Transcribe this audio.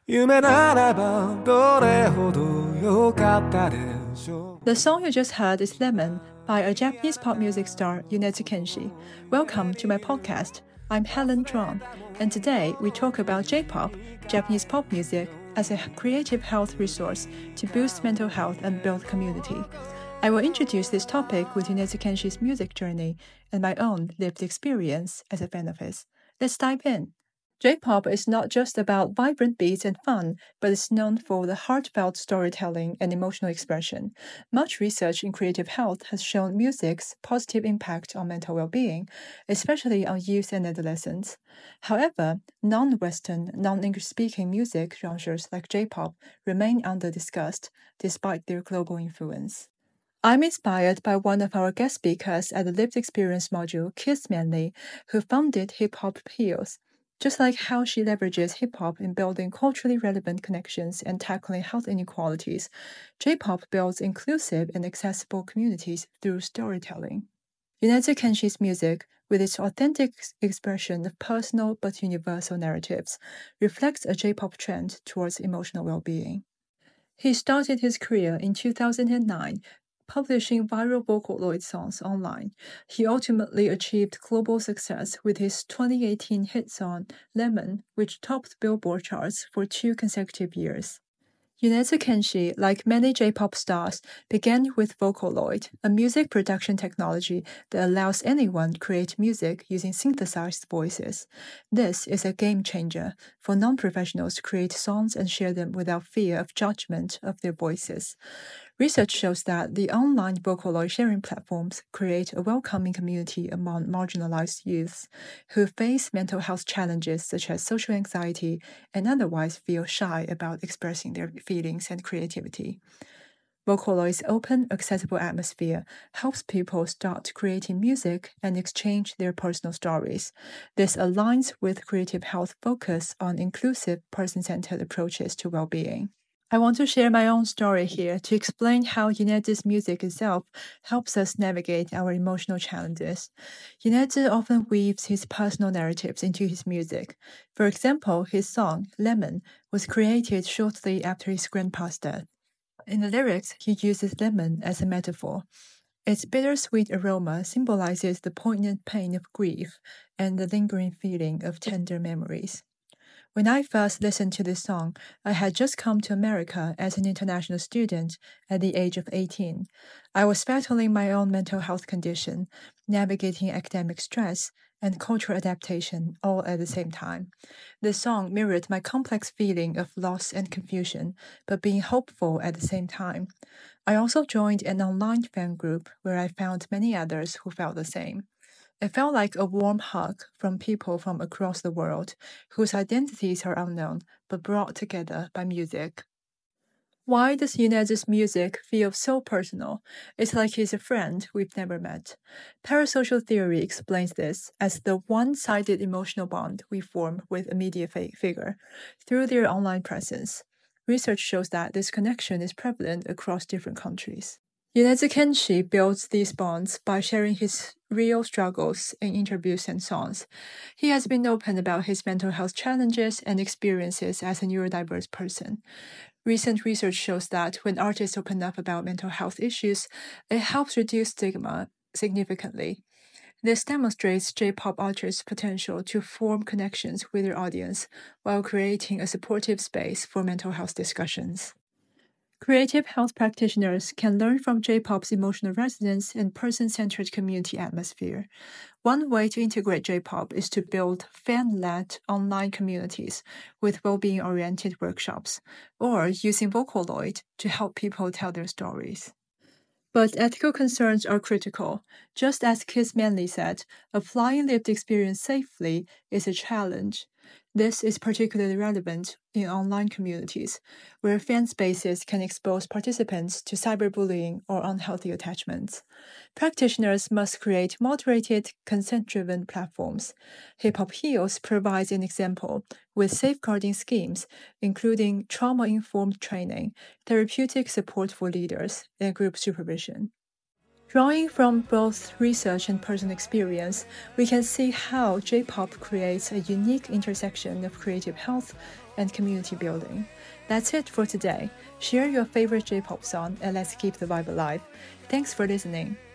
The song you just heard is Lemon by a Japanese pop music star, Yonezu Kenshi. Welcome to my podcast. I'm Helen Zhuang, and today we talk about J-pop, Japanese pop music, as a creative health resource to boost mental health and build community. I will introduce this topic with Yonezu Kenshi's music journey and my own lived experience as a fan of his. Let's dive in. J-pop is not just about vibrant beats and fun, but is known for the heartfelt storytelling and emotional expression. Much research in creative health has shown music's positive impact on mental well-being, especially on youth and adolescents. However, non-Western, non-English-speaking music genres like J-pop remain under-discussed, despite their global influence. I'm inspired by one of our guest speakers at the Lived Experience module, Kiss Manley, who founded Hip Hop Heals. Just like how she leverages hip-hop in building culturally relevant connections and tackling health inequalities, J-pop builds inclusive and accessible communities through storytelling. Yonezu Kenshi's music, with its authentic expression of personal but universal narratives, reflects a J-pop trend towards emotional well-being. He started his career in 2009, publishing viral Vocaloid songs online. He ultimately achieved global success with his 2018 hit song Lemon, which topped Billboard charts for 2 consecutive years. Yonezu Kenshi, like many J-pop stars, began with Vocaloid, a music production technology that allows anyone to create music using synthesized voices. This is a game changer for non-professionals to create songs and share them without fear of judgment of their voices. Research shows that the online Vocaloid sharing platforms create a welcoming community among marginalized youths who face mental health challenges such as social anxiety and otherwise feel shy about expressing their feelings and creativity. Vocaloid's open, accessible atmosphere helps people start creating music and exchange their personal stories. This aligns with creative health focus on inclusive, person-centered approaches to well-being. I want to share my own story here to explain how Yonezu's music itself helps us navigate our emotional challenges. Yonezu often weaves his personal narratives into his music. For example, his song, Lemon, was created shortly after his grandpa's death. In the lyrics, he uses lemon as a metaphor. Its bittersweet aroma symbolizes the poignant pain of grief and the lingering feeling of tender memories. When I first listened to this song, I had just come to America as an international student at the age of 18. I was battling my own mental health condition, navigating academic stress, and cultural adaptation all at the same time. The song mirrored my complex feeling of loss and confusion, but being hopeful at the same time. I also joined an online fan group where I found many others who felt the same. It felt like a warm hug from people from across the world whose identities are unknown but brought together by music. Why does Yonezu's music feel so personal? It's like he's a friend we've never met. Parasocial theory explains this as the one-sided emotional bond we form with a media figure through their online presence. Research shows that this connection is prevalent across different countries. Yonezu Kenshi builds these bonds by sharing his real struggles in interviews and songs. He has been open about his mental health challenges and experiences as a neurodiverse person. Recent research shows that when artists open up about mental health issues, it helps reduce stigma significantly. This demonstrates J-pop artists' potential to form connections with their audience while creating a supportive space for mental health discussions. Creative health practitioners can learn from J-pop's emotional resonance and person-centered community atmosphere. One way to integrate J-pop is to build fan-led online communities with well-being-oriented workshops, or using Vocaloid to help people tell their stories. But ethical concerns are critical. Just as Kiss Manley said, applying lived experience safely is a challenge. This is particularly relevant in online communities, where fan spaces can expose participants to cyberbullying or unhealthy attachments. Practitioners must create moderated, consent-driven platforms. Hip Hop Heals provides an example with safeguarding schemes, including trauma-informed training, therapeutic support for leaders, and group supervision. Drawing from both research and personal experience, we can see how J-pop creates a unique intersection of creative health and community building. That's it for today. Share your favorite J-pop song and let's keep the vibe alive. Thanks for listening.